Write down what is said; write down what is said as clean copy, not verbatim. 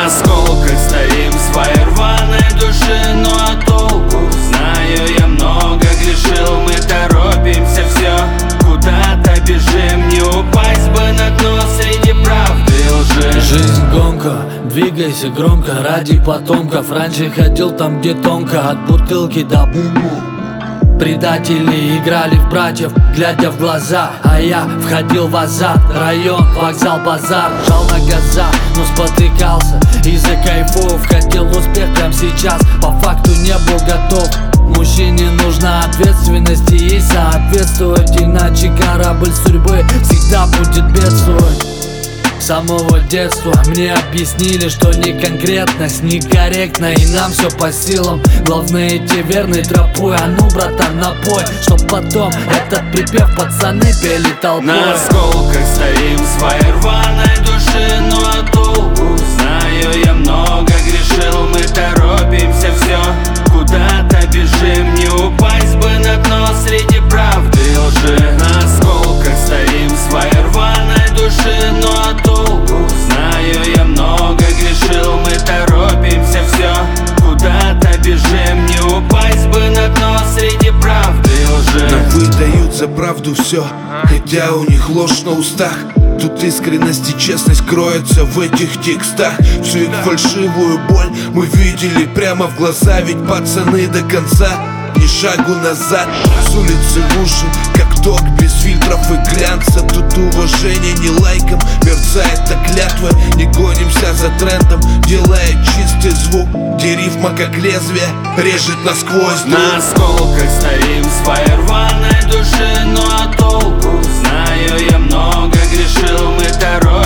На осколках стоим своей рваной души, но а толку? Знаю, я много грешил, мы торопимся все, куда-то бежим. Не упасть бы на дно среди правды и лжи. Жизнь гонка, двигайся громко ради потомков. Раньше ходил там, где тонко, от бутылки до буму. Предатели играли в братьев, глядя в глаза, а я входил в азарт. Район, вокзал, базар, жал на газа, но спотыкался. Из-за кайфов хотел успех прямо сейчас, по факту не был готов. Мужчине нужна ответственность и ей соответствовать, иначе корабль судьбы всегда будет бедствовать. С самого детства мне объяснили, что не конкретность некорректна, и нам все по силам. Главное идти верной тропой, а ну, братан, напой, чтоб потом этот припев пацаны пели толпой. На осколках стоим своей рваной души, но а толку? Знаю, я много грешил, мы торопимся все, куда-то бежим. Не упасть бы на дно среди правды и лжи. На осколках стоим своей рваной души, но а толку? Знаю, я много грешил, мы торопимся все, куда-то бежим. Не упасть бы на дно среди правды и лжи. Нам выдают за правду все, хотя у них ложь на устах. Тут искренность и честность кроются в этих текстах. Всю их фальшивую боль мы видели прямо в глаза, ведь пацаны до конца ни шагу назад. С улицы в уши, как ток без фильтров и глянца. Тут уважение не лайком, мерцает так клятва. Не гонимся за трендом, делая чистый звук, где рифма как лезвие режет насквозь. На осколках стоим своей рваной души, но а толку? Знаю, я много грешил, мы торопимся